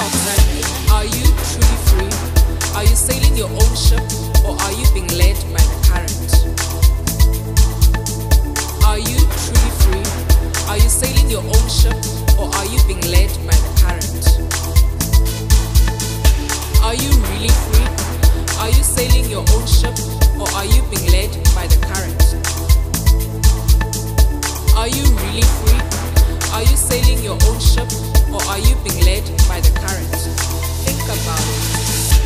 Are you truly free? Are you sailing your own ship, or are you being led by the current? Are you truly free? Are you sailing your own ship, or are you being led by the current? Are you really free? Are you sailing your own ship, or are you being led by the current? Are you really free? Are you sailing your own ship, or are you being led by the current? Think about it.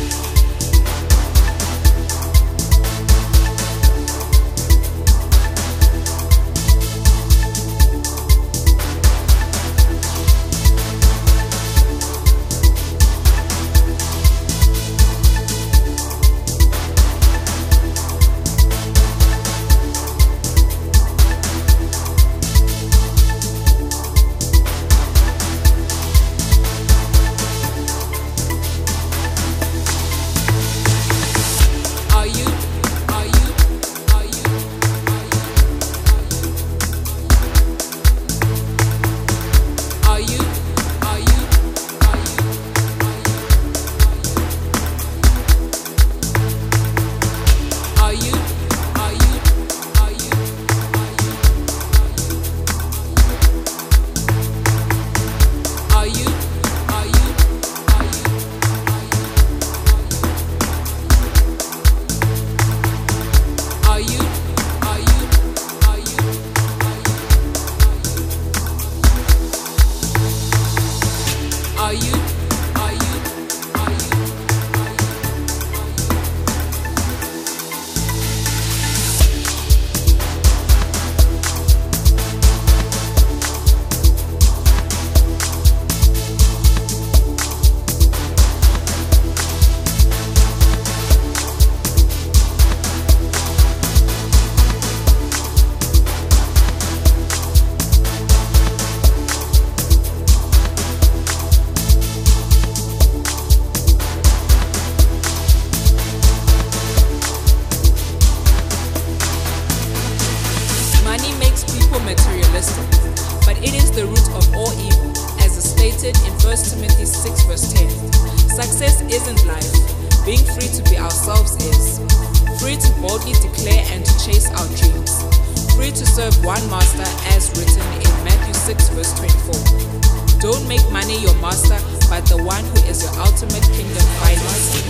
Materialistic, but it is the root of all evil, as is stated in 1 Timothy 6 verse 10. Success isn't life. Being free to be ourselves is. Free to boldly declare and to chase our dreams. Free to serve one master, as written in Matthew 6 verse 24. Don't make money your master, but the one who is your ultimate kingdom finance.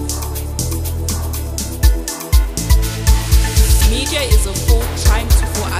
Media is a fool trying to fool